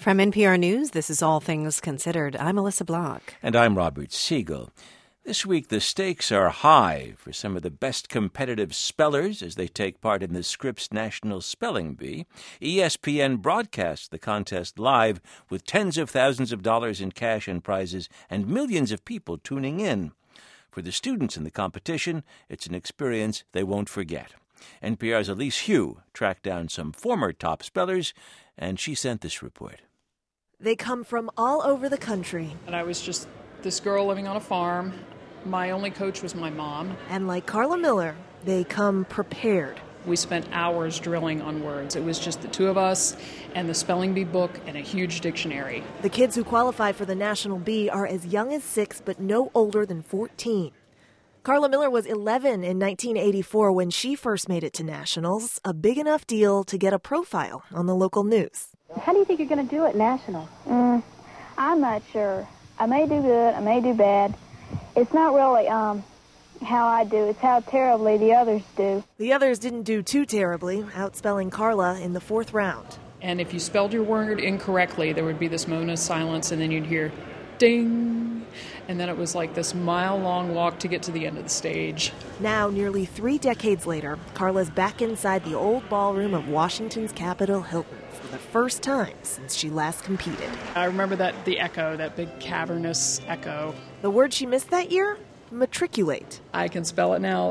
From NPR News, this is All Things Considered. I'm Alyssa Block. And I'm Robert Siegel. This week, the stakes are high for some of the best competitive spellers as they take part in the Scripps National Spelling Bee. ESPN broadcasts the contest live with tens of thousands of dollars in cash and prizes and millions of people tuning in. For the students in the competition, it's an experience they won't forget. NPR's Elise Hu tracked down some former top spellers, and she sent this report. They come from all over the country. And I was just this girl living on a farm. My only coach was my mom. And like Carla Miller, they come prepared. We spent hours drilling on words. It was just the two of us and the spelling bee book and a huge dictionary. The kids who qualify for the National Bee are as young as 6, but no older than 14. Carla Miller was 11 in 1984 when she first made it to nationals, a big enough deal to get a profile on the local news. How do you think you're going to do at nationals? I'm not sure. I may do good, I may do bad. It's not really how I do, it's how terribly the others do. The others didn't do too terribly, outspelling Carla in the 4th round. And if you spelled your word incorrectly, there would be this moment of silence, and then you'd hear ding. And then it was like this mile-long walk to get to the end of the stage. Now, nearly 3 decades later, Carla's back inside the old ballroom of Washington's Capitol Hilton for the first time since she last competed. I remember the echo, that big cavernous echo. The word she missed that year? Matriculate. I can spell it now,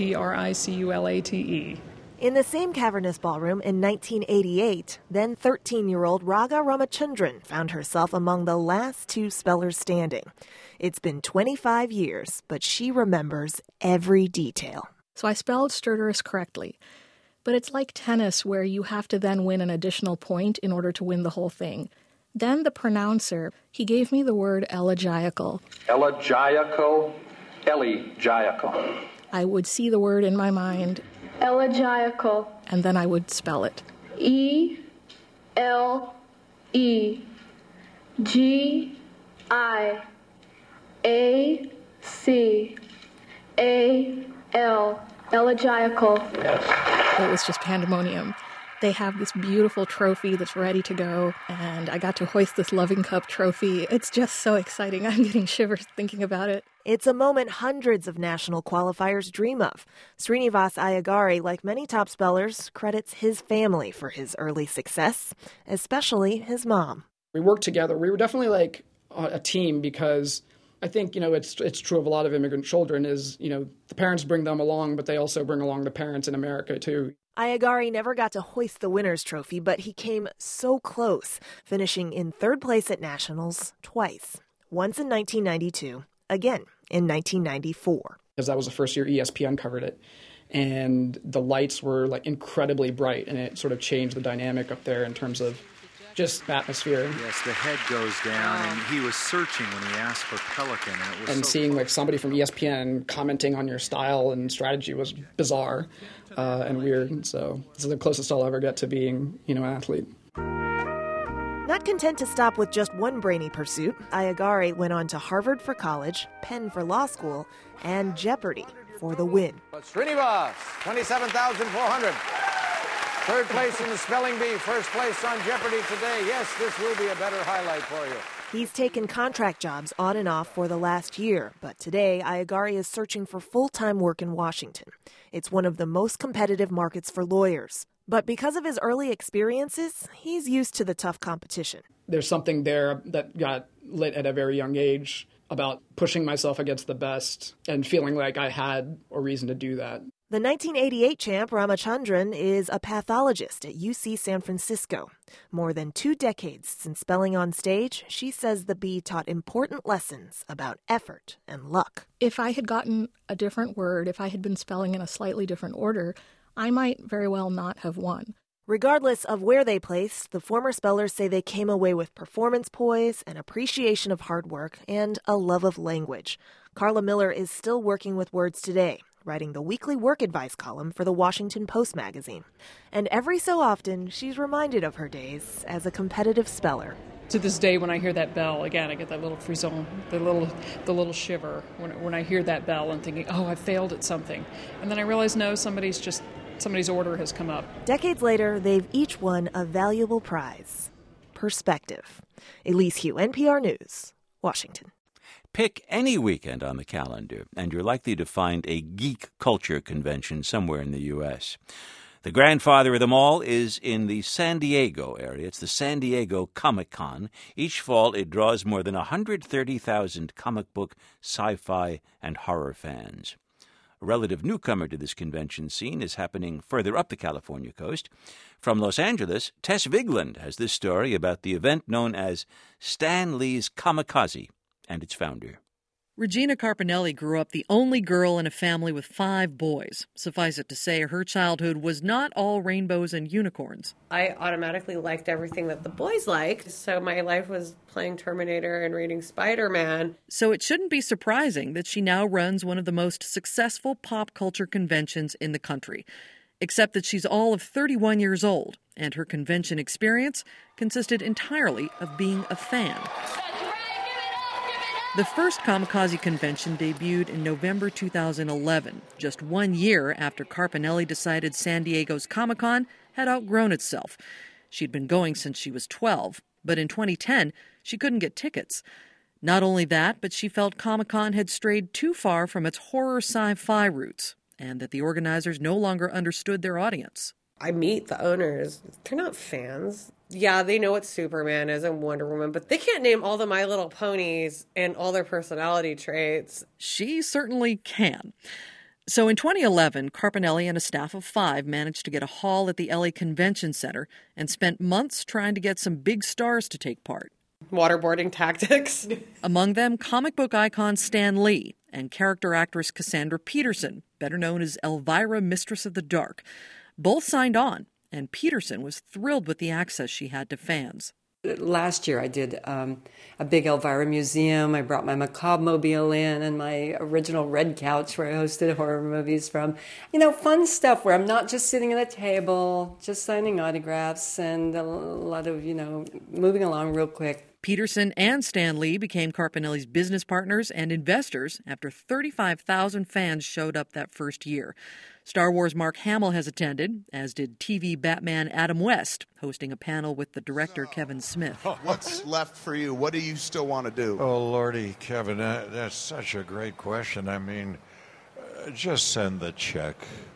Matriculate. In the same cavernous ballroom in 1988, then 13-year-old Raga Ramachandran found herself among the last 2 spellers standing. It's been 25 years, but she remembers every detail. So I spelled stertorous correctly. But it's like tennis where you have to then win an additional point in order to win the whole thing. Then the pronouncer, he gave me the word elegiacal. Elegiacal, elegiacal. I would see the word in my mind. Elegiacal. And then I would spell it. E-L-E-G-I-A-C-A-L. Elegiacal. Yes. It was just pandemonium. They have this beautiful trophy that's ready to go, and I got to hoist this Loving Cup trophy. It's just so exciting. I'm getting shivers thinking about it. It's a moment hundreds of national qualifiers dream of. Srinivas Ayagari, like many top spellers, credits his family for his early success, especially his mom. We worked together. We were definitely like a team because I think, it's true of a lot of immigrant children is, the parents bring them along, but they also bring along the parents in America, too. Ayagari never got to hoist the winner's trophy, but he came so close, finishing in 3rd place at nationals twice. Once in 1992, again in 1994. Because that was the first year ESPN covered it. And the lights were like incredibly bright, and it sort of changed the dynamic up there in terms of just atmosphere. Yes, the head goes down, and he was searching when he asked for Pelican. And seeing like somebody from ESPN commenting on your style and strategy was bizarre and weird. So this is the closest I'll ever get to being, an athlete. Not content to stop with just one brainy pursuit, Ayagari went on to Harvard for college, Penn for law school, and Jeopardy for the win. Srinivas, 27,400. 3rd place in the spelling bee, 1st place on Jeopardy today. Yes, this will be a better highlight for you. He's taken contract jobs on and off for the last year, but today Ayagari is searching for full-time work in Washington. It's one of the most competitive markets for lawyers. But because of his early experiences, he's used to the tough competition. There's something there that got lit at a very young age about pushing myself against the best and feeling like I had a reason to do that. The 1988 champ Ramachandran is a pathologist at UC San Francisco. More than 2 decades since spelling on stage, she says the bee taught important lessons about effort and luck. If I had gotten a different word, if I had been spelling in a slightly different order, I might very well not have won. Regardless of where they placed, the former spellers say they came away with performance poise, an appreciation of hard work, and a love of language. Carla Miller is still working with words today, writing the weekly work advice column for the Washington Post magazine. And every so often, she's reminded of her days as a competitive speller. To this day, when I hear that bell, again, I get that little frisson, the little shiver when I hear that bell and thinking, oh, I failed at something. And then I realize, no, somebody's order has come up. Decades later, they've each won a valuable prize. perspective. Elise Hugh, NPR News, Washington. Pick any weekend on the calendar, and you're likely to find a geek culture convention somewhere in the U.S. The grandfather of them all is in the San Diego area. It's the San Diego Comic-Con. Each fall, it draws more than 130,000 comic book, sci-fi, and horror fans. A relative newcomer to this convention scene is happening further up the California coast. From Los Angeles, Tess Vigland has this story about the event known as Stan Lee's Comikaze and its founder. Regina Carpinelli grew up the only girl in a family with 5 boys. Suffice it to say, her childhood was not all rainbows and unicorns. I automatically liked everything that the boys liked, so my life was playing Terminator and reading Spider-Man. So it shouldn't be surprising that she now runs one of the most successful pop culture conventions in the country. Except that she's all of 31 years old, and her convention experience consisted entirely of being a fan. The first Comikaze convention debuted in November 2011, just 1 year after Carpinelli decided San Diego's Comic-Con had outgrown itself. She'd been going since she was 12, but in 2010, she couldn't get tickets. Not only that, but she felt Comic-Con had strayed too far from its horror sci-fi roots, and that the organizers no longer understood their audience. I meet the owners. They're not fans. Yeah, they know what Superman is and Wonder Woman, but they can't name all the My Little Ponies and all their personality traits. She certainly can. So in 2011, Carpinelli and a staff of 5 managed to get a hall at the LA Convention Center and spent months trying to get some big stars to take part. Waterboarding tactics. Among them, comic book icon Stan Lee and character actress Cassandra Peterson, better known as Elvira, Mistress of the Dark. Both signed on, and Peterson was thrilled with the access she had to fans. Last year I did a big Elvira museum. I brought my macabre mobile in and my original red couch where I hosted horror movies from. Fun stuff where I'm not just sitting at a table, just signing autographs and a lot of, moving along real quick. Peterson and Stan Lee became Carpinelli's business partners and investors after 35,000 fans showed up that first year. Star Wars Mark Hamill has attended, as did TV Batman Adam West, hosting a panel with the director Kevin Smith. What's left for you? What do you still want to do? Oh, Lordy, Kevin, that's such a great question. I mean, just send the check.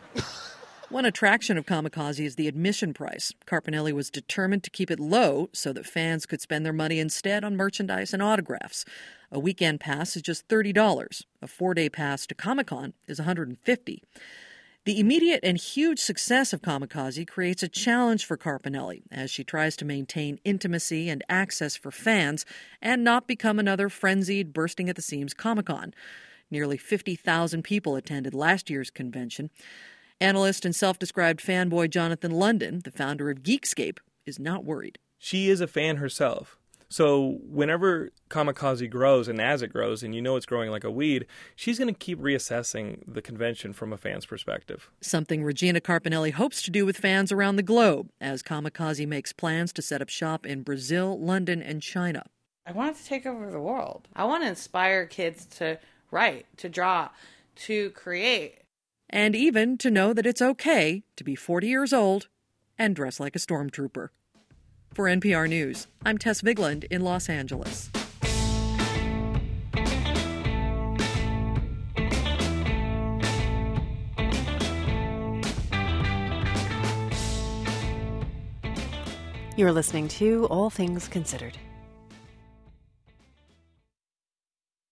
One attraction of Comikaze is the admission price. Carpinelli was determined to keep it low so that fans could spend their money instead on merchandise and autographs. A weekend pass is just $30. A 4-day pass to Comic-Con is $150. The immediate and huge success of Comikaze creates a challenge for Carpinelli as she tries to maintain intimacy and access for fans and not become another frenzied, bursting-at-the-seams Comic-Con. Nearly 50,000 people attended last year's convention. Analyst and self-described fanboy Jonathan London, the founder of Geekscape, is not worried. She is a fan herself. So whenever Comikaze grows, and as it grows, and it's growing like a weed, she's going to keep reassessing the convention from a fan's perspective. Something Regina Carpinelli hopes to do with fans around the globe, as Comikaze makes plans to set up shop in Brazil, London, and China. I want it to take over the world. I want to inspire kids to write, to draw, to create. And even to know that it's okay to be 40 years old and dress like a stormtrooper. For NPR News, I'm Tess Vigland in Los Angeles. You're listening to All Things Considered.